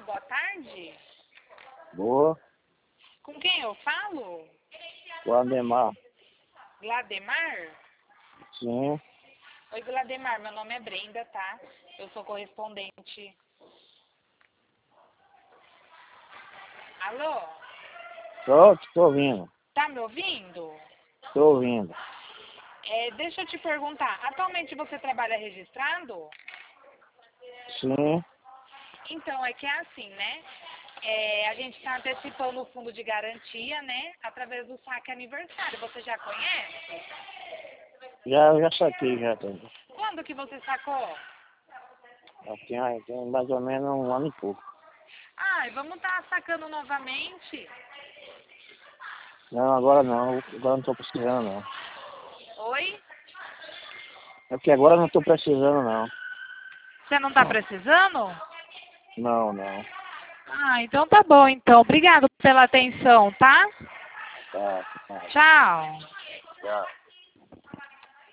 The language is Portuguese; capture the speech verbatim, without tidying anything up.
boa tarde. Boa. Com quem eu falo? Vladimar. Vladimar? Sim. Oi, Vladimar, meu nome é Brenda, tá? Eu sou correspondente. Alô? Tô, tô ouvindo. Tá me ouvindo? Tô ouvindo. É, deixa eu te perguntar, atualmente você trabalha registrado? Sim. Então, é que é assim, né? É, a gente está antecipando o fundo de garantia, né? Através do saque aniversário. Você já conhece? Já, eu já saquei, já. Tem, Quando que você sacou? já tem, tem mais ou menos um ano e pouco. Ai, vamos estar sacando novamente? Não, agora não. Agora não tô precisando, não. Oi? É porque agora eu não tô precisando, não. Você não está precisando? Não, não. Ah, então tá bom, então. Obrigado pela atenção, tá? Tá, tá. Tchau. Tchau.